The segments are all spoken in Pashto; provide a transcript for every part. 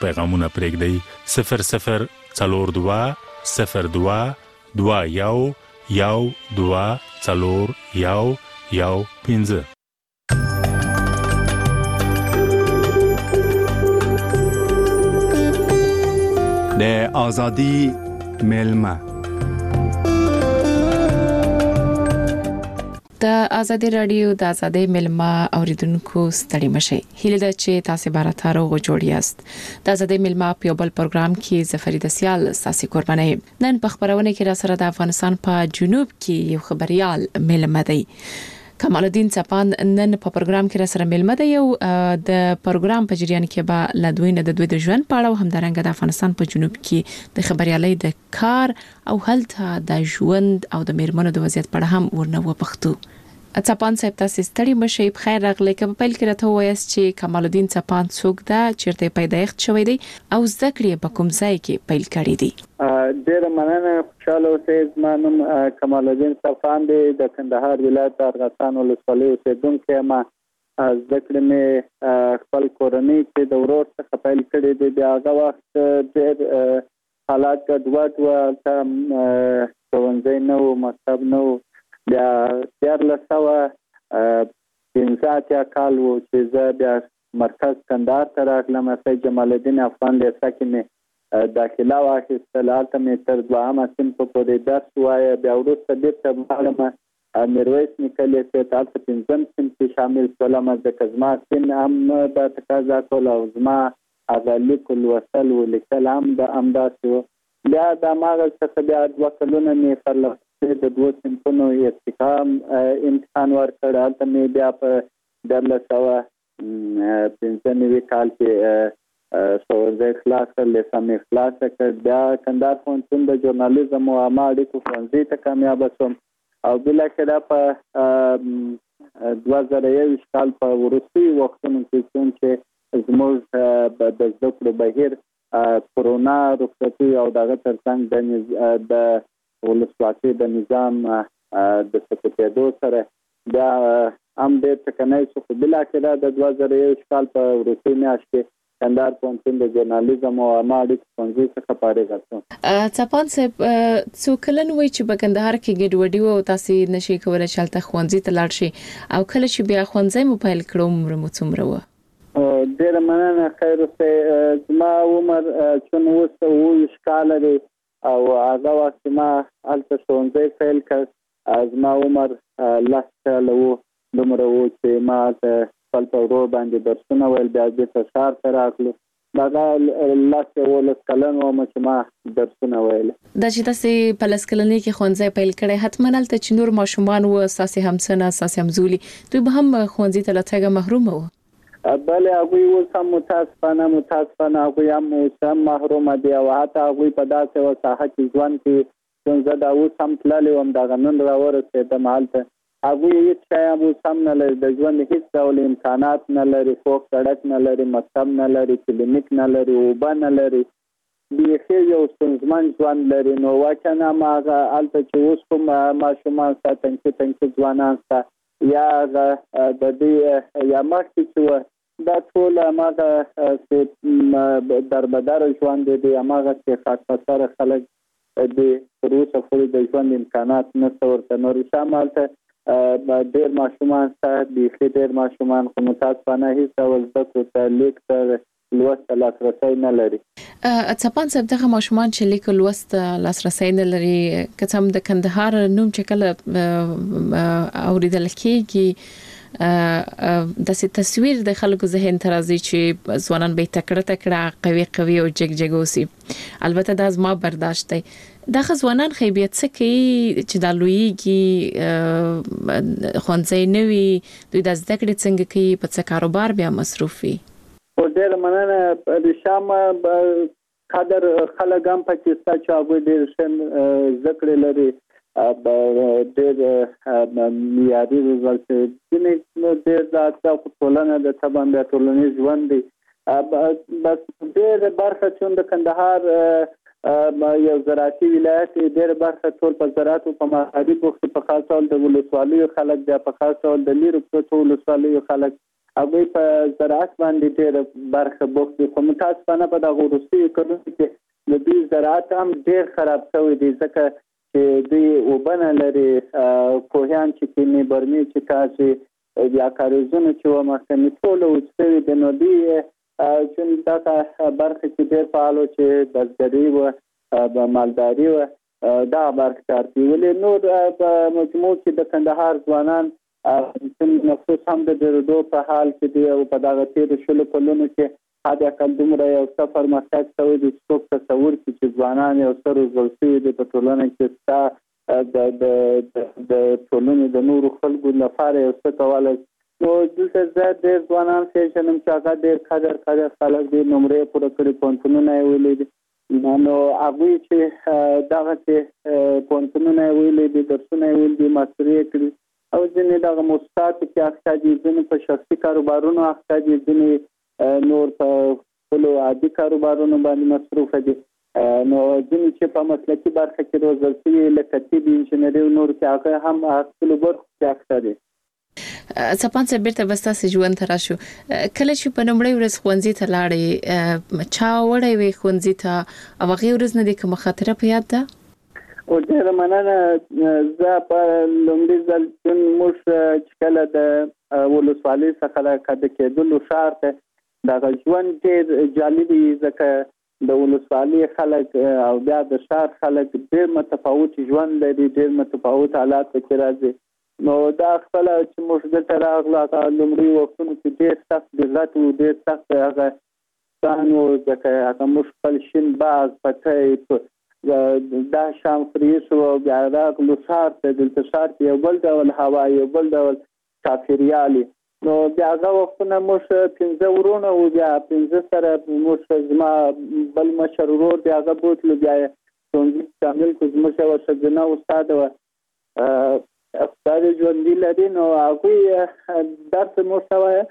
پیغامونه پرېږدئ 0042 02 21 12 د آزادی ملمه د آزادی رادیو د آزادی ملما اوریدونکو ستړي مشي هیله ده چې تاسو به راته روغ جوړ یاست د آزادی ملما په بل پروګرام کې زفرید سیال ساسي قرباني نن په خبرونه کې را سره د افغانستان په جنوب کې یو خبريال ملما دی کمال الدین چپان نن په پروګرام کې را سره ملما دی یو د پروګرام په جریان کې به لدوی نه د دوی د ژوند په اړه هم درنګ د افغانستان په جنوب کې د خبريالۍ د کار او هلته د ژوند او د میرمنو د وضعیت په اړه هم ورنه وپختو چپان صاحب تاسو ستړي مشي په خیر راغلی که په پیل کې راته وایاست چې کمال الدین چپان څوک ده چیرته پیدایښت شوی دی او زده کړې په کوم ځای کې پیل کړې دي ډېر مننه خوشاله اوسئ زما نوم کمال الدین چپان دی د کندهار ولایت ارغستان ولسوالۍ اوسیدونکی یم زده کړې مې خپل کورنۍ کې د ورور څخه پیل کړې دي د هغه وخت ډېر حالات ګډوډ وو ښوونځی نه و مکتب نه و بیا 1415 کال و چې زه بیا مرکز کندهار ته راغلم سید جمال الدین افغان لیسه کې مې داخله واخیستل هلته مې تر دوهمه صنف پورې درس ووایه بیا وروسته بېرته لاړم میرویس نیکه لیسې ته هلته پنځم صنف کې شامل شولم ځکه زما سن هم دا تقاضا کوله او زما هغه لیک لوستل و لیکل هم همداسې و بیا د هماغه څخه بیا 2 کلونه مې فرلغ د 2 صنفونو ارتقا امتحان ورکړ هلته مې بیا په 1995 کال کې ښوونځی خلاص کړ لیسه مې خلاصه کړ بیا کندهار پوهنتون د ژورنالیزم او عامه اړیکو ښوونځي ته کامیابه شوم او بالاخره په 2021 کال په وروستیو وختونو کې چې زموږ د زده کړو بهیر کرونا رخصتي او دغه ترڅنګ د ولسواکۍ د نظام د سقوطېدو سره بیا هم ډېر ټکنی شو خو بالاخره د 2021 کال په وروستۍ میاشت کې کندهار پوهنتون د ژورنالیزم او عامه اړیکو ښوونځي څخه فارغ شوم چپان صاحب څو کلن وای چې په کندهار کې ګډوډي و او تاسو نشئ کولای چې هلته ښوونځي ته لاړ شئ او کله چې بیا ښوونځی مو پیل کړو عمر مو څومره و ډېر مننه خیر اوسئ زما عمر چون اوس 20 کاله دی او هغه وخت ما هلته ښوونځی پیل کړ زما عمر 10 کاله و دومره و چې ما خپل په ورور باندې درسونه ویل بیا بېرته ښار ته راغلو هغه 10 کلن وم چې ما درسونه ویل دا چې تاسو په 10 کلنۍ کې ښوونځی پیل کړی حتما هلته چې نور ماشومان و اساسي همسنه اساسي همزولي دوی به هم ښوونځي ته له تګه محروم وو بله هغوی اوس هم متاسفانه هغوی هم اوس هم محرومه دي او حتی هغوی په داسې یوه ساحه کې ژوند کوي چې زه دا اوس هم تللی وم دغه نن راورسېدم هلته هغوی هېڅ شی هم اوس هم نه لري د ژوند هېڅ ډول امکانات نه لري خوږ سړک نه لري مکتب نه لري کلینیک نه لري اوبه نه لري بیخي یو ستونزمن ژوند لري نو واقعا هم هغه هلته چې اوس کوم ماشومان شته تنکي ځوانان شته یا د دې یا مخکې چې وه دا ټول هماغه دربدره ژوند دی هماغه چې خاکساره خلک د تر اوسه پورې د ژوند امکانات نشته ورته نو رښتیا هلته ډېر ماشومان شته بیخي ډېر ماشومان خو متاسفانه هېڅ ډول زده کړو ته لیک ته لوست ته لاسرسی نه لري چپان صاحب دغه ماشومان چې لیک لوست لاسرسی نه لري که څه هم د کندهار نوم چې کله اوریدل کېږي داسې تصویر د خلکو ذهن ته راځي چې ځوانان به تکړه قوي او جګ اوسي البته دا زما برداشت دی دغه ځوانان خو بیا څه کوي چې د لویږي ښوونځی نه وي دوی د زده کړې څنګه کوي په څه کاروبار بیا مصروف وي ډېر مننه رشام قدر خلک هم پکې شته چې هغوی ډېر ښه زده کړې لري ډېر معیاري روزل شوي ځینې ډېر د اړتیا خو ټولنه د طبعا بیا ټولنیز ژوند دی بس ډېره برخه چې د کندهار یو زراعتي ولایت ډېره برخه ټول په زراعت او په معادي بوختو په خاص ډول د ولسوالیو خلک بیا په خاص ډول د لیرو پروتو ولسوالیو خلک هغه په زراعت باندې ډېر برخه بوخت دي. خو متاسفانه په دغه وروستیو کلونو کې د دوی زراعت هم ډېر خراب شوی دی، ځکه چې دوی اوبه نه لري، کوهیان چې کینې، برمې چې کاشي، یا کاریزونه چې وه مخکني ټوله وچ شوي دي. نو دوی چون دغه برخه کې ډېر فعال وو چې بزګري وه، مالداري وه، دغه برخه کار کوي. ولې نور په مجموع کې د کندهار ځوانان نفوس هم د ډېرېدو په حال کې دی او په دغه تېرو 20 کلونو کې حد اقل دومره یو څه پرمختګ شوی دی چې څوک تصور کړي چې ځوانان یو څه روزل شوي دي په ټولنه کې، ستا د ټولنې د نورو خلکو لپاره یو څه کولی. نو دلته زه ډېر ځوانان پېژنم چې هغه ډېر قدر خلک دي، نمرې پوره کړي، پوهنتونونه یې ویلي دي. نو هغوی چې دغسې پوهنتونونه یې ویلي دي، درسونه یې ویلي دي، ماستري یې کړي او ځینې دغه موسساتو کې اخته دي، ځینې په شخصي کاروبارونو اخته دي، ځینې نور په خپلو عادي کاروبارونو باندې مصروفه دي. نو ځینې چې په مسلکي برخه کې روزل شوي لکه طب، انجینري او نور کې هغه هم خپلو برخو کې اخته دي. څپان صاحب بیرته به ستاسې ژوند ته راشو. کله چې په لومړۍ ورځ ښوونځي ته لاړې، چا وړی وې ښوونځي ته او هغې ورځ نه دې کومه خاطره په یاد ده؟ او ډېره مننه. زه په لومړي ځل چون موږ چې کله د ولسوالۍ څخه د کډه کېدلو ښار ته دغه ژوند ډېر جالب وي، ځکه د ولسوالۍ خلک او بیا د ښار خلک ډېر متفاوت ژوند لري، ډېر متفاوت حالات پکې راځي. نو دا خپله چې موږ دلته راغلو هغه لومړي وختونو کې ډېر سخت ډیزرت و، ډېر سخت هغه ستان و، ځکه هغه موږ خپل شین باغ، پټی، دا شام فریش و، بیا راغلو ښار ته. دلته ښار کې یو بل ډول هوا، یو بل ډول چاپېریال. نو بیا هغه وختونه موږ 15 ورونه وو، بیا 15 سره موږ زما بل مشر ورور دی هغه بوتلو، بیا یې ښوونځي شامل کړو. زموږ یوه ښځینه استاده وه، خدای ژوندي لري، نو هغوی درس موږ ته وایه.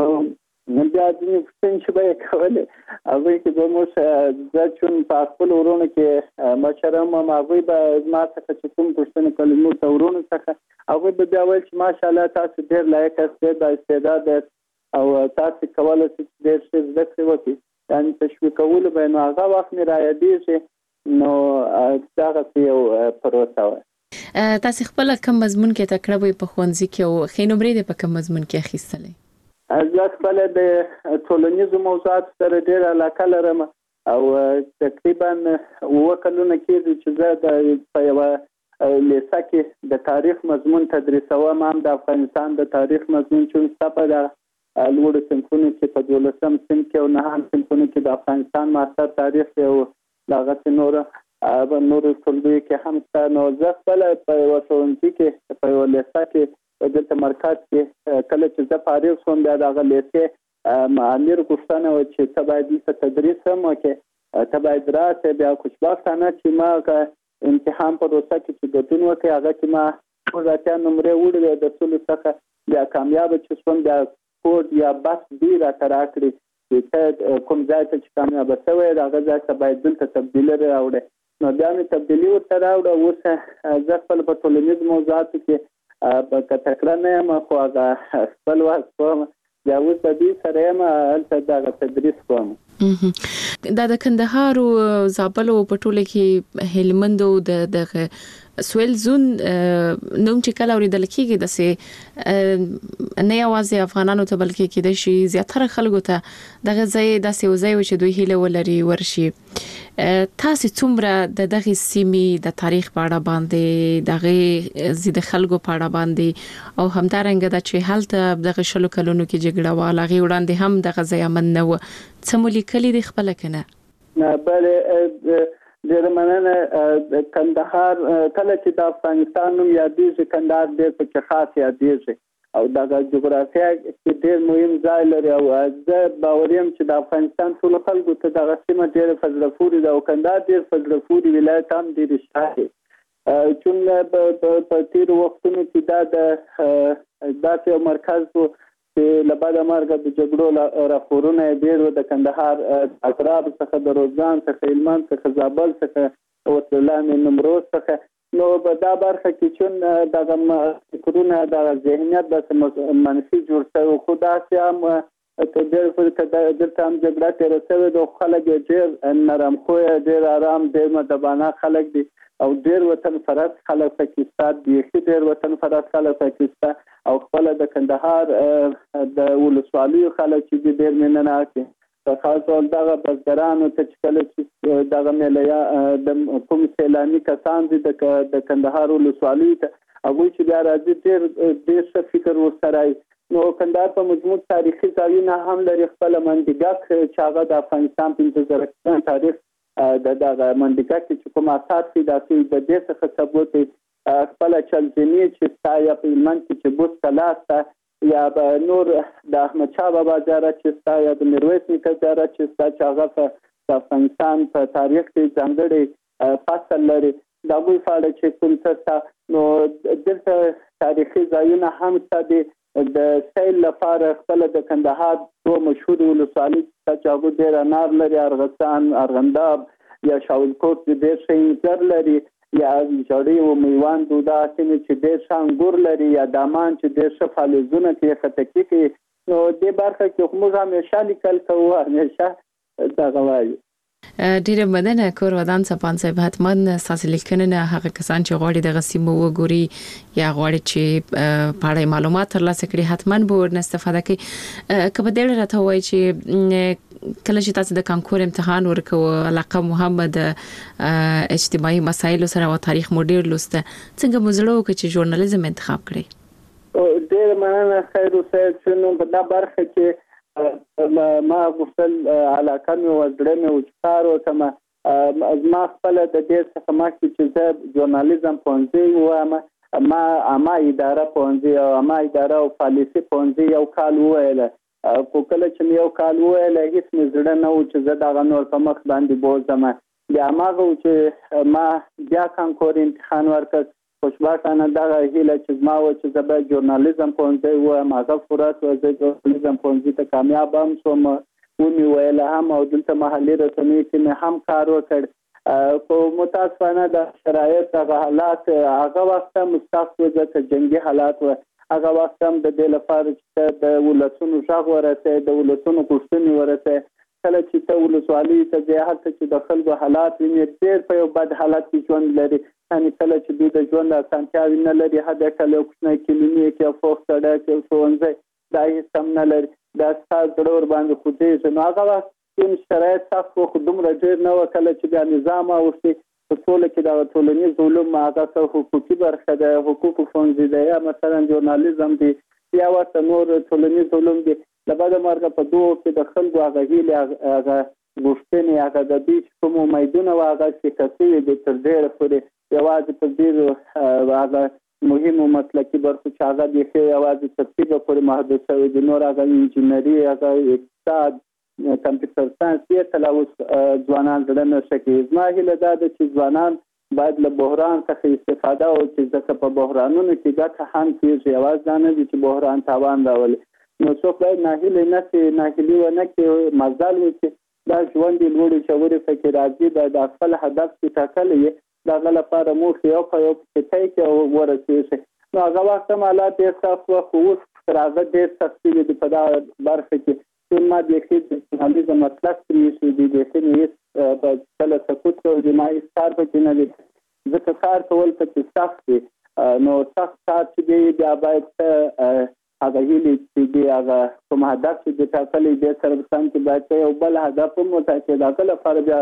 بیا ځینې پوښتنې چې به یې کولې هغوی کې به موږ، زه چون په خپلو ورونو کې مشر هم، هغوی به زما څخه چې کوم پوښتنې کولې زموږ د ورونو څخه، هغوی به بیا ویل چې ماشاءالله تاسو ډېر لایق یاست، ډېر بااستعداد یاست او تاسو کولی شئ چې ډېر ښه زده کړې وکړئ. یعنې تشویقولو به یې. نو هغه وخت مې رایادېږي. نو دغسې یو پروسه وه. تاسو خپل کوم مضمون کې تکړه وئ په ښوونځي کې او ښې نمرې دې په کوم مضمون کې اخیستلې؟ زه خپل د ټولنیزو موضوعاتو سره ډېر علاقه لرم او تقریبا 7 کلونه کېږي چې زه په یوه لیسه کې د تاریخ مضمون تدریسوم. هم د افغانستان د تاریخ مضمون چې ستا په لوړو صنفونو کې په 12م صنف کې او 9م صنفونو کې د افغانستان ماستر تاریخ او دغسې نور ټولګیو کې هم شته. نو زه خپله په یوه ښوونځي کې په یوه لیسه کې دلته مرکز کې کله چې زه فارغ شوم، بیا د هغه لیسې امیر غوښتنه وه چې ته باید دلته تدریس هم وکړې، ته باید راشې. بیا خوشبختانه چې ما هغه امتحان په پروسه کې چې ګډون وکړې، هغه کې ما 80 نمرې وړې د ټولو څخه، بیا کامیابه چې شوم، بیا کوډ یا بس بي راته راکړې چې ته کوم ځای ته چې کامیابه شوی د هغه ځای ته باید دلته تبدیلي راوړې. نو بیا مې تبدیلي ورته راوړه. اوس زه خپل په ټولنیز موضوعاتو کې که تکړه نه یم، خو هغه خپل وخت کوم. بیا اوس د دوی سره یم، هلته دغه تدریس کوم. دا د کندهار او زابل او په ټوله کې هلمند او دغه سویل زون نوم چې کله اوریدل کېږي داسې نه یوازې افغانانو ته بلکې کېدای شي زیاتره خلکو ته دغه ځای داسې وځای و چې دوی هیله ولري ورشي. تاسو څومره د دغه سیمې د تاریخ په اړه باندې، دغه زید خلکو په اړه باندې او همدارنګه د چې هلته دغه 20 کلونو کې جګړه و، هغه وړاندې هم دغه ځای امن نه و، څه مو لیکلي دي خپل کنه؟ بله ډېره مننه. کندهار کله چې د افغانستان نوم یادېږي، کندهار ډېر پکې خاص یادېږي او دغه جغرافیه کې ډېر مهم ځای لري. او زه باور یم چې د افغانستان ټولو خلکو ته دغه سیمه ډېره په زړه پورې ده او کندهار ډېر په زړه پورې ولایت هم ډېر شته. چون په تېرو وختونو کې دا د داسې یو مرکز و چې له بعد مرګه د جګړو راپورونه یې ډېر و، د کندهار اطراف څخه، د روزګان څخه، هلمند څخه، زابل څخه، وسلام نمروز څخه نو په دا برخه کې چې دغه فکرونه د ذهنیت د منفي جوړ شوی خو دا هم ته ډېر فرق د تام جګړه تیر شوی د خلک ډېر نرم خو ډېر آرام ډېر مدبانه خلک دي او ډېر وطن فرض خلک پاکستان دي ډېر وطن فرض خلک پاکستان او خپل د کندهار د ولسوالیو خلک چې ډېر مننه کوي خاص ډول دغه بزګرانو ته چې کله چې دغه ملیا د کوم سیلاني کسان دي د کندهار ولسوالۍ ته هغه چې بیا راځي ډېر څه فکر وسره نو کندهار په مجموع تاریخي ځایونه هم لري خپل منډګک چې هغه د افغانستان 15,000 تاریخ دغه منډګک چې کوم آثار دي د دې څخه ثبوت خپل چلجنی چې سایه په من کې بوت کلاسته یا به نور د احمد شاه بابا زیارت چې یا د میرویس نیکه زیارت چې هغه په افغانستان په تاریخ کې ځانګړی فصل لري دا غوښ فعال چې کوم څه نو د تاریخي ځایونه هم ستاسو د سیل لپاره خپل د کندهار دوه مشهور ولسوالۍ چې هغه ډېر انار لري ارغستان ارغنداب یا شاولکوټ ډېر شي لري یا جوړي او میوان دودا چې ډېر شانګور لري یا دامان چې ډېر شفالزونه کې خطکی کې نو د برخه کې موږ همیشه لیکل کوو همیشه دا غواړي ډیره مننه کور ودان صاحب صاحب حتمان اساس لیکنه هغه کسان چې غواړي د غسیمو وګوري یا غواړي چې پاړې معلومات ترلاسه کړي حتمان به ورنه استفاده کوي کبه ډیره راته وایي چې کله چې تاسو د کانکور امتحان ورکوه علاقه محمد اجتماعي مسایل سره او تاریخ مو ډیر لسته څنګه مزړو کې چې ژورنالیزم انتخاب کړی ډیر مننه خیر اوسه چې نو په دا برخه کې ما غوښتل علاقه مې وزړه مې وچارو سم ما خپل د دې څخه مخکې چې زه ژورنالیزم پوهنځی وایم ما اداره پوهنځی او ما اداره او پالیسي پوهنځی یو کال وویل خو کله چې یو کال وویل هیڅ مې زړه نه و چې زه دغه نور په مخ باندې بوزم بیا ماغه چې ما بیا کانکور امتحان ورکړ خوشبختانه دغه هیله چې ما و چې زه به ژورنالیزم پوهنځی وایم هغه فرصت و زه ژورنالیزم پوهنځي ته کامیاب هم شوم ومې ویل هم او دلته محلي رسنیو کې مې هم کار وکړ خو متاسفانه د شرایط هغه حالات هغه وخت مستخص و ځکه جنگي حالات و هغه وخت هم د دې لپاره چې د ولسونو ژغ ورته د ولسونو کوښتنې ورته کله چې ته ولسوالۍ ته ځې هلته چې د خلکو حالات وینې ډېر په یو بد حالت کې ژوند لري یعنې کله چې دوی د ژوند اسانتیاوې نه لري حد اقل یو کوچنی کلینیک یا فوق سړک یا ښوونځی دا هېڅ هم نه لري دا ستا زړه ورباندې خوځېږي نو هغه وخت کوم شرایط سخت وو خو دومره ډېر نه وه کله چې بیا نظام اوښتې په ټوله کې دغه ټولنیز علوم هغه څه حقوقي برخه ده حقوقو ښوونځي دی یا مثلا ژورنالیزم دی یا ورته نور ټولنیز علوم دی له بده مرغه په دوو کې د خلکو هغه هیلې هغه غوښتنې هغه د دوی چې کوم امیدونه وه هغه سیکه شوي دي تر ډېره پورې یوازې په ډېرو هغه مهمو مسلکي برخو چې هغه بیخي یوازې تر طبه پورې محدود شوي دي نور هغه انجینري هغه اقتصاد کمپیوټر ساینس یې تل اوس ځوانان زړه نه کوي زما هیله دا ده چې ځوانان باید له بحران څخه استفاده وکړي ځکه په بحرانونو کې ګټه هم کېږي یوازې دا نه دي چې بحران تاوان راولي نو څوک باید ناهیلي نه شي ناهیلي ونه کړي مزل وکړي دا ژوند یې لوړې ژورې پکې راځي باید د خپل هدف چې ټاکلی یې د هغه لپاره موخې یو په یو پکې طی کړي او ورسېږي نو هغه وخت هم حالات ډېر سخت وه خو اوس تر هغه ډېر سخت شوي دي په دغه برخه کې چې ما بیخي د ژورنالیزم مطلق پرېښي دي بیخي مې هېڅ په کله سکوت کوي دي ما هېڅ کار پکې نه دی ځکه کار کول پکې سخت دی نو سخت کار چې دی بیا باید هغه هیلې چې دی هغه کوم هدف چې دی ټاکلی دی سره په سم کې باید یو بل هدف هم وټاکي د هغه لپاره بیا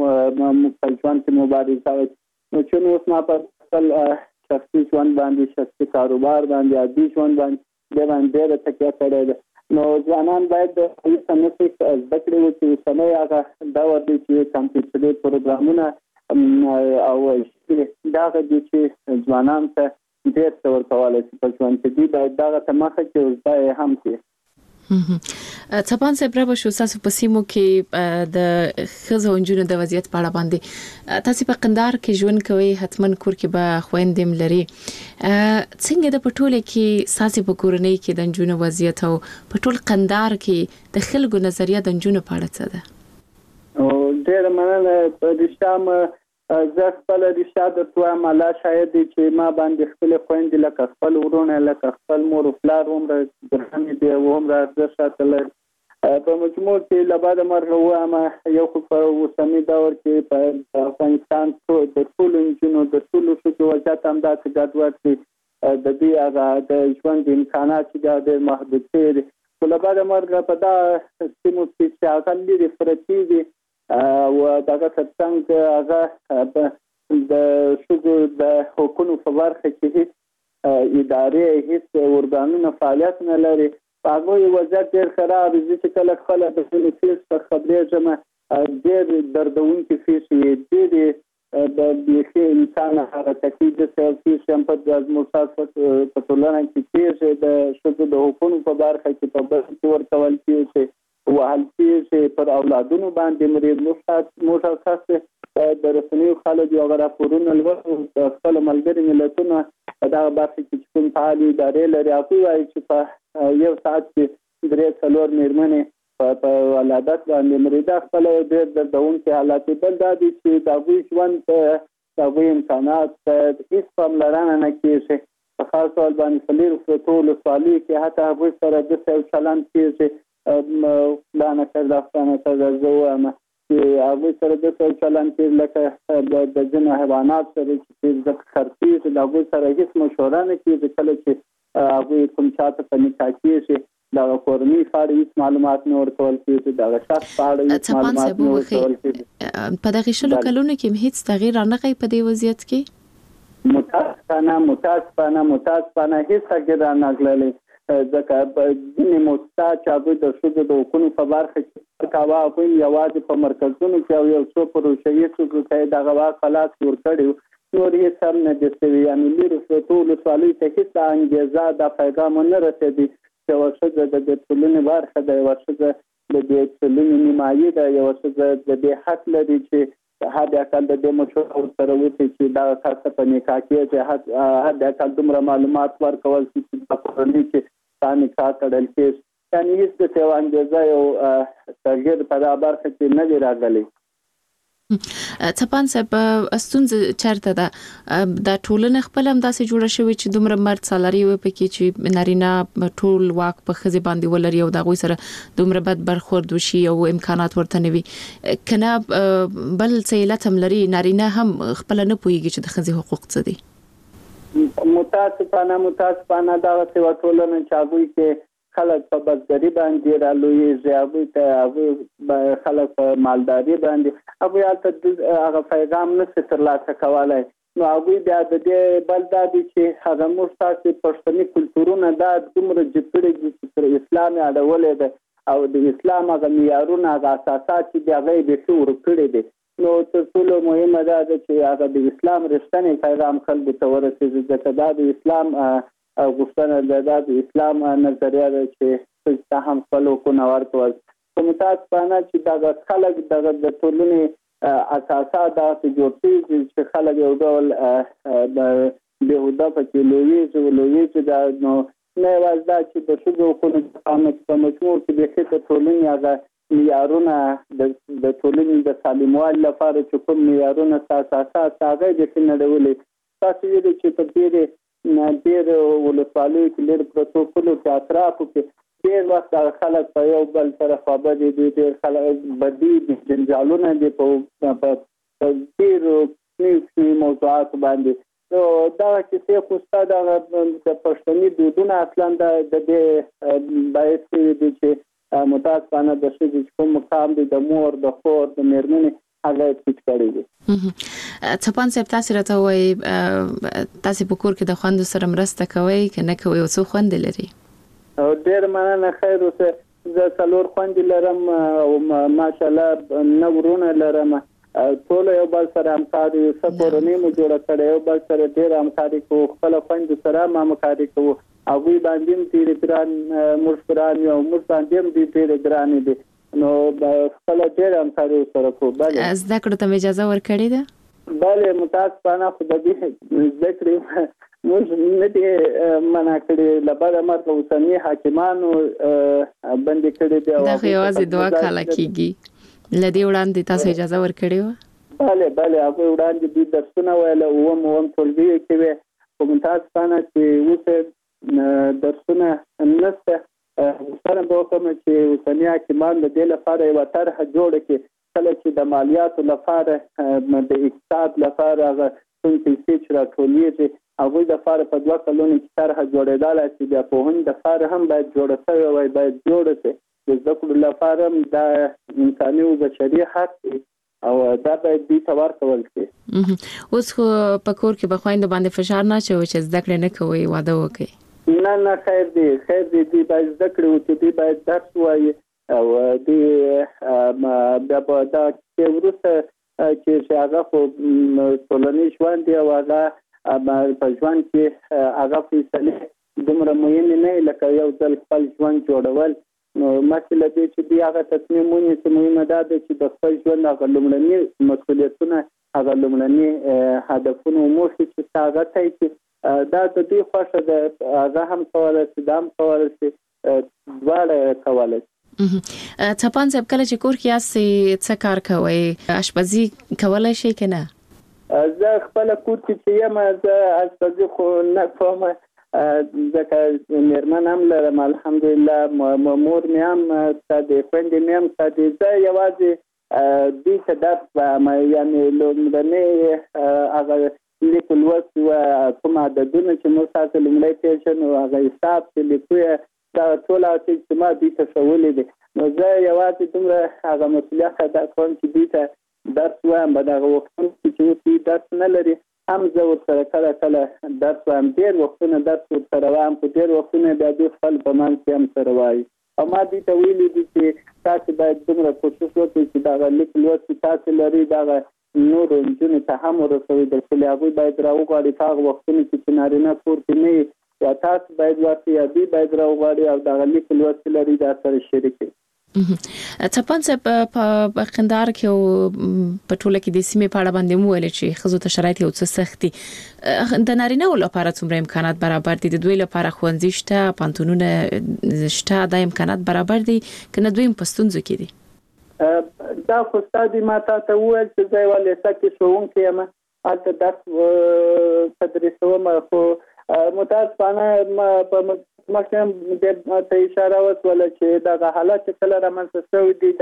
په ژوند کې مبارزه وکړي نو چې نو اوس ما په خپل شخصي ژوند باندې شخصي کاروبار باندې عادي ژوند باندې د باندې ډېره تکیه کړې ده نو ځوانان باید د هیڅ نه څه زده کړې وکړي اوسنی هغه دور دی چې کمپیوټري پروګرامونه او دغه دي چې ځوانان ته ډېر څه ورکولی شي په ژوند کې دوی باید دغه ته مخه کړي او زده یې هم کړي څپان صاحب را بشو تاسو په سیمو کې د ښځو او نجونو د وضعیت په اړه باندې تاسو په قندهار کې ژوند کوئ حتمن کور کې به خويندې لري څنګه د پټوله کې ساسي په کورنۍ کې د نجونو وضعیت او پټول قندهار کې د خلکو نظریه د نجونو په اړه څه ده او ډېر مننه په دې شام زه خپل رشاد وایم الله شاهد دی چې ما باندې خپل خويندې لکه خپل ورونه لکه خپل مور او پلار عمر ګرانې دی او عمر ارزښت ساتل په مجموع کې لباده مرغه وایم یو خو په اوسنی دور کې په افغانستان کې د ټول انجنونو د ټول شو وضعیت هم داسې ګډوډ دی د دې هغه د ژوند امکانات د محدود دي لباده مرغه په دا سیمو کې چې هغه لري فرتي دي او دغه څنګه هغه د شګو د حکومت په برخه کې ادارې هیڅ ورګانونه فعالیت نه لري هغه وضعیت ډېر خراب دي چې کله خلک د فیس په خبرې جمع ډېر دردونکي فیس دي د بيخي انسان حرکتي د سیاسي شمپت د مصاف په ټولنه کې د شګو د حکومت په برخه کې په برخه ورتول کېږي وحل کېږي پر اولادونو باندې مرید مشخص د رسنیو خلک یو راپورونه لوړ خپل ملګري ملتونه دا برخه کې کوم فعالي ادارې لري هغه وايي چې په یو ساعت کې 3-4 میرمنې په ولادت باندې مرید خپل ډېر دردونکي حالات بل دا دي چې د غوي ژوند د غوي امکانات هیڅ پاملرنه نه کېږي په خاص ډول باندې فلیر ټول سوالي کې حتی هغه سره د څه چلن کېږي پلان کرداستانه تجربه ما چې هغه سره د څه چلن کې لکه د جن حیوانات سره چې د خرڅي د هغه سره هیڅ مشوره نه کیږي کله چې هغه کوم چاته په نکاح کې دا کورنۍ فاړې هیڅ معلومات نه ورکول کیږي دا شخص فاړې هیڅ معلومات نه ورکول کیږي په دغه شلو کلونو کې هیڅ تغییر نه غي په دې وضعیت کې متاسفانه هیڅ تغییر نه غللی ځکه د موسسه چې د شوزو د حکومت په برخه کې کاوه په یوازې په مرکزونو کې یو څو پروژې چې دغه واقعات ورکړي نور یې سم نه دي یعنی لري ټول سوالي ته هیڅ انګیزه د پیغام نه رسېدي چې ورشد د ټولنې برخه د ورشد د ټولنې نیمایي د یو څه د دې حق لري چې هدا کال د دې مشور سره وتی چې دا خاصه په نکاح کې چې هدا کال دومره معلومات ورکول چې په کورنۍ کې ثاني کار کړل کې یعنی هیڅ څه وانګزه یو تغیر په دا برخه کې نه دی راغلی څپان صاحب استونز چرته ده د ټولنې خپل هم داسې جوړه شوی چې دومره مرد سالاري و پکې چې نارینه ټول واک په خزي باندې ولري او د غوي سره دومره بد برخورد وشي او امکانات ورته نوي کنه بل څه لته لري نارینه هم خپل نه پويږي چې د خزي حقوق څه دي متاسفانه دا څه ټولنه چاغوي کې خلک په بزګری باندې رالوي ځابي ته خلک په مالداري باندې هغه پیغام نه ترلاسه کولای نو هغه بیا د دې بلدادي چې هغه مستاسي پښتني کلتورونه دا دومره جوړېږي چې اسلامي اړولې ده او د اسلام هغه معیارونه هغه اساسات چې هغه به څور کړی دي نو ټول مهمه ده چې هغه د اسلام رښتینی پیغام خلکو ته ورسېږي چې د اسلام غوښتنه د اسلام نظریه ده چې هم خپل کو نور کول کوم تاسو باندې چې دا خلک د ټولنې اساسات د جوړتي چې خلک یو ډول د بهوده په کې لوي چې دا نو نه وازدا چې د شګو کو په مجموع کې د ټولنې هغه معیارونه د ټولنې د سالموالي لپاره چې کوم معیارونه اساسات هغه د کېنډولې تاسو یې چې په دې ډېر ولسوالۍ کې ډېر پروتوکول او اطرافو کې ډېر وخت خلک په یو بل سره خبرې دي ډېر خلک بدی دي جنجالونه دي په ډېر موضوعات باندې نو دا چې څه خوسته د پښتني دودونه اصلا د دې باید چې متاسفانه د شې کوم مقام دي د مور د خور د میرمنې هغه ټیټ کړی دي څپان صاحب تاسو راته وایي تاسو په کور کې د خوند سره مرسته کوي کنه کوي او څو خوند لري ډېر مننه خیر اوسه زه څلور خوند لرم او ماشاءالله نورونه لرم ټول یو بل سره همکاري سپورنی مو جوړ کړی یو بل سره ډېر همکاري کوو خپل خوند سره ما همکاري کوو هغه باندې تیر ګران مرشدان یو مر باندې دې تیر ګران دي نو خپل ډېر همکاري سره کوو بله زده کړو ته اجازه ورکړې ده بله متاسفانه خو د دې ذکر موږ نه دي منا کړی لبره مرګ اوسنی حاکمانو باندې کړی دی دا یوازې دوا کاله کیږي لدی وړاندې تاسو اجازه ورکړې و بله هغه وړاندې د درسونه ویل او ټولګي کې وي په متاسفانه چې اوس درسونه نشته سره به کوم چې اوسنی حکومت د دې لپاره یو طرح جوړ کړي کله چې د مالیاتو لپاره د اقتصاد لپاره هغه څنګه چې راټولېږي هغه د لپاره په 2 کلونو کې طرح جوړېدل چې د پوهنې د لپاره هم باید جوړ شي او باید جوړ شي د ذکر لپاره د انساني او بشري حق او دا باید دې تور کول شي. اوس خو په کور کې بخوایند باندې فشار نه چوي چې زده کړې نه کوي واده وکړي. نه خیر دی باید زده کړو چې دی باید درس وایي او د دا چې ورسته چې هغه په ټولنیز ژوند دی او هغه په ژوند کې هغه فیصله دومره مهم نه لکه یو ځل خپل ژوند جوړول. نو مسله دې چې دی هغه تصمیم ونیسي چې مهمه ده چې د خپل ژوند هغه لومړني مسؤلیتونه هغه لومړني هدفونه موخې چې هغه ته چې دا د دې خوښه ده هغه هم کولای شي دا هم کولای شي دواړه کولای شي. څپان صاحب کله چې کور کې یاستئ څه کار کوئ؟ اشپزي کولای شئ که نه؟ زه خپل کور کې یم زه اشپزي خو نه کوم ځکه مېرمن هم لرم الحمدلله مور مې هم د خویندې مې هم زه یوازې دې ته درس وایم یعنې لومړنی هغه لیک لوست کوم عددونه چې موږ تاسو لومړی پېژنو هغه حساب چې لیکو یې دا ټول چې ما دې ته ښوولي دي. نو زه یوازې دومره هغه مسؤلیت ادا کوم چې دې ته درس وایم په دغه وختونو کې چې اوس درس نه لري هم زه ورسره کله درس وایم ډېر وختونه درس ورسره وایم خو ډېر وختونه بیا دوی خپل په منځ کې هم سره وایي او ما دې ته ویلي دي چې تاسو باید دومره کوشش وکړئ چې دغه لیک لوست چې تاسو لرئ دغه نورو نجونو ته هم ورسوئ درڅلې هغوی باید راوغواړي په هغه وختونو کې چې نارینه کور کې نه وي یا تاسو باید ورته یا دوی باید راوغواړي او دغه لیک لوست چې لري دا سره شریک کړي. څپان صاحب په قندهار کې او په ټوله کې د سیمې په اړه باندې مو ویل چې ښځو ته شرایط یو څه سخت دي د نارینه‌و لپاره څومره امکانات برابر دي؟ د دوی لپاره ښوونځي شته پانتونونه شته دا امکانات برابر دي که نه دوی په ستونزو کې دي؟ دا خو ستاسو ما ته وویل چې زه یوه لیسه کې ښوونکی یم هلته درس تدریسوم خو متاسفانه په مخکې ته اشاره وشوله چې دغه حالات چې کله رامنځته شوي دي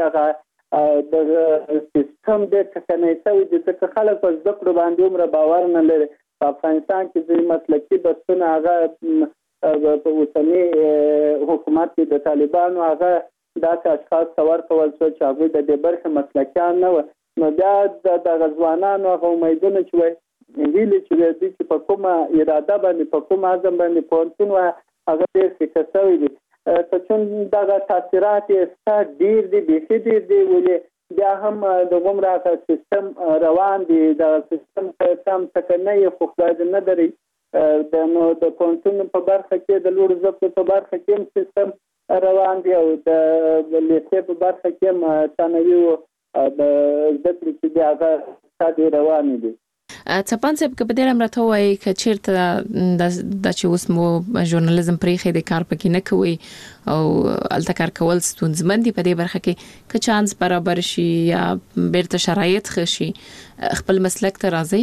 دغه سیستم ډېر ټکنی شوی دی ځکه خلک په زده کړو باندې عمره باور نه لري. په افغانستان کې ځینې مسلکي بحثونه هغه په اوسني حکومت کې د طالبانو هغه داسې اشخاص ته ورکول شول چې هغوی د دې برخې مسلکیان نه وو. نو بیا دغه ځوانانو هغه امیدونه چې وایي هیلې چې دوی چې په کومه اراده باندې په کوم عزم باندې پوهنتون وایي هغه ډېر فکر شوی دي که چون دغه تاثیرات یې ډېر دي بیخي ډېر دي ولې بیا هم د غومره سیستم روان دي دغه سیستم کم ټکنی خو خدای دې نه دري نو د پوهنتون په برخه کې د لوړو زده کړو په برخه کې هم سیستم روان دي او د لیسې په برخه کې هم ثانوي د زده کړې چې دي هغه ډېرې روانې دي. څپان صاحب که په دې اړه راته ووایي که چېرته دا چې اوس مو ژورنالیزم پرېښی دی کار پکې نه کوئ او هلته کار کول ستونزمن دي په دې برخه کې که چانس برابر شي یا بیرته شرایط ښه شي خپل مسلک ته راځئ؟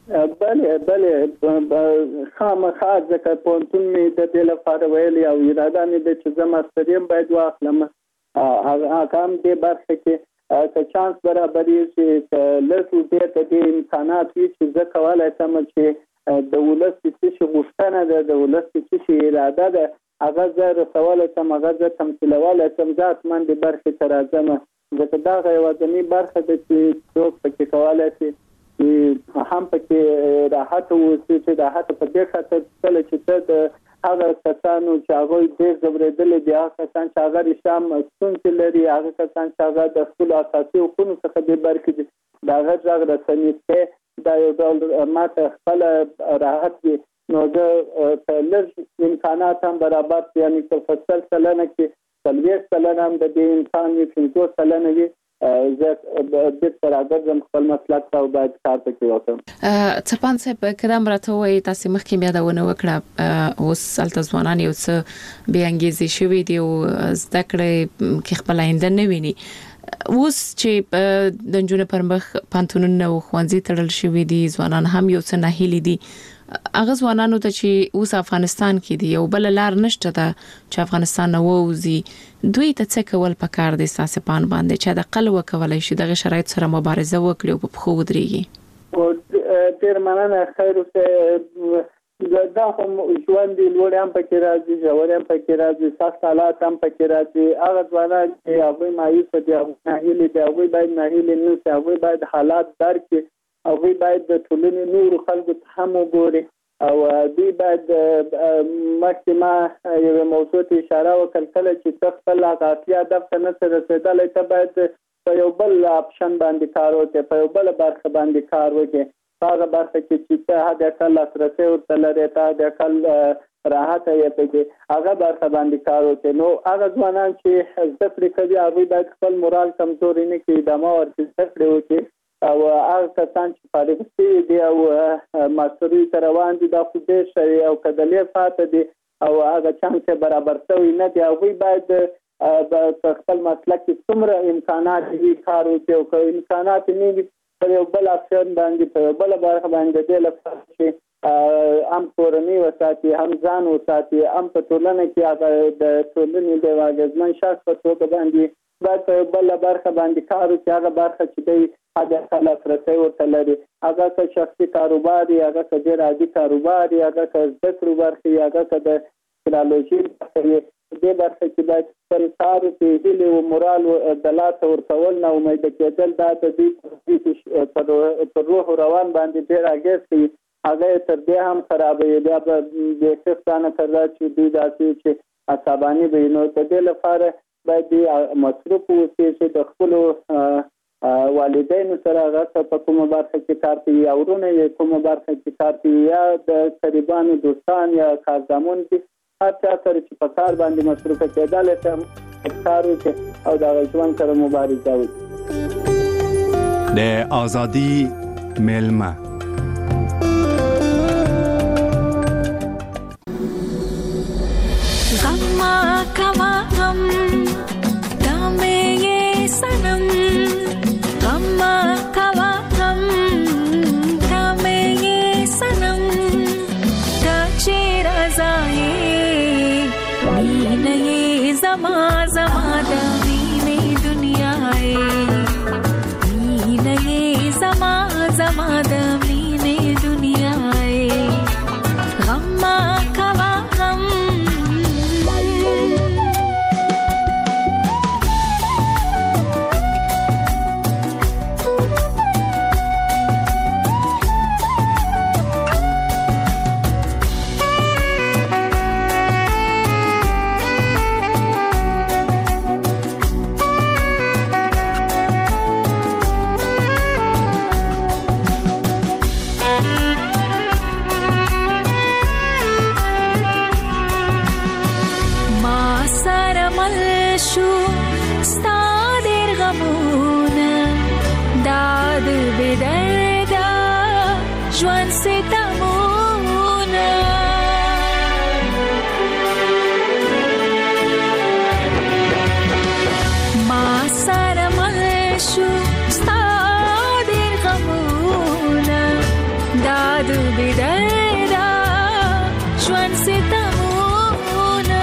بله خامخا ځکه پوهنتون مې د دې لپاره ویلي او اراده مې ده چې زه ماستري هم باید واخلم هغه هم دې برخه کې که چانس برابري شي لږ ډېر د دې امکانات وي چې زه کولی شم چې د ولس څه شي غوښتنه ده د ولس څه شي اراده ده هغه زه رسولی شم هغه زه تمثیلولی شم زه حتما دې برخې ته راځم ځکه دغه یوازینۍ برخه ده چې څوک پکې کولی شي چې هم پکې راحت واوسي چې راحت په دې خاطر کله چې ته د هغه کسانو چې هغوی ډېر ځورېدلي دي هغه کسان چې هغه رښتیا هم ستونزې لري هغه کسان چې هغه د خپلو اساسي حقونو څخه بې برخې دي د هغه غږ رسني کې دا یو ډول ماته خپله راحت وي نو زه که لږ امکانات هم برابر یعنې که په 100 سلنه کې 40 سلنه هم د دې امکان وي 50 سلنه وي زه بیرته راګرځم خپل مسلک ته او باید کار پکې وکړم. څپان صاحب که دا هم راته ووایي تاسې مخکې مې یادونه وکړه اوس هلته ځوانان یو څه بې انګیزې شوي دي او زده کړې کې خپل آینده نه ویني اوس چې د جنونو پر مخ پانتونونه او خوانزي تړل شوې دي ځوانان هم یو څه ناهیلي دي هغه ځوانانو ته چې اوس افغانستان کې دي یو بل لار نشته ده چې افغانستان ووزي دوی ته څه کول پکار دي ساسه پان باندې چې د قلوه کولای شي دغه شرایط سره مبارزه وکړي او په خو ودرېږي تیر مننه خیر اوسه دا هم ژوند دی لوړ هم پکې راځي ژور هم پکې راځي سخت حالات هم پکې راځي هغه ځوانان چې هغه مایوس دي هغه ناهیلي دي هغه باید ناهیلي نه شي هغه باید حالات درک کړي هغه باید د ټولنې نور خلکو ته هم وګوري او دوی باید مخکې یو موضوع ته اشاره وکړه کله چې خپل اصلي هدف ته نه رسېدلی ته باید په یو بل اپشن باندې کار وکړي په یو بل برخه باندې کار وکړي هغه برخه چې ته هغه کله لاسرسي ورته لري ته هغه کله راحت یې پکې هغه برخه باندې کار وکړي نو هغه ځوانان چې زده کړې کوي هغه باید خپل مورال کمزوري نه کړي ادامه ورکړي زده کړې وکړي او هغه کسان چې فارغ شوي دي او ماستري ته روان دي دا خو ډېر شوي او کدلې فاته دي او هغه چانس برابر شوي نه دي هغوی باید خپل مسلک کې څومره امکانات دي کار وکړي او که امکانات نه وي په یو بل اپشن باندې په یو بل برخه باندې د لپاره چې هم کورنۍ وساتي هم ځان وساتي هم په ټولنه کې هغه د ټولنې د واګزمن شخص په توګه باندې باید په یو بل برخه باندې کار وکړي هغه برخه چې دی هغه لاسرسي ورته لري هغه که شخصي کاروبار وي هغه که ډېر عادي کاروبار وي هغه که زده کړو برخې وي هغه که د ټیکنالوژي برخه وي دې برخه کې باید خپل کار وکړي هیلې او مورال د لاسه ورکول نه امیده کېدل دا د دوی پر روح روان باندې ډېر اغېز کوي هغه تر دې هم خرابوي بیا به د شخصانه تر دا چې دوی داسې چې عصباني وي نو د دې لپاره باید مصروف اوسي چې د خپلو والدینو سره هغه په کومه برخه کې کار کوي یا ورونه یې کومه برخه کې کار کوي یا د قریبانو دوستان یا کارزمون دي هر چا سره چې په کار باندې مصروفه کېدلی ته کار وکړي او د ژوند سره مبارزه وکړي د ازادي میلمه غما کوا غم دامه یہ سنم غما کوا غم دامه یہ سنم دا چیر ازائے مین یہ زما زما دا مین دنیا ہے مین یہ زما زما دا مین دنیا ہے غما کوا غم ژوند ستمونه ما سره مل شو ستا ډېر غمونه دا د بدردا ژوند ستمونه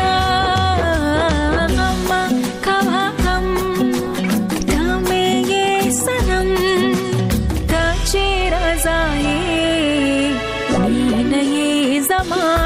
غم کوا غم دمه یې سنم دا چیر ازای زما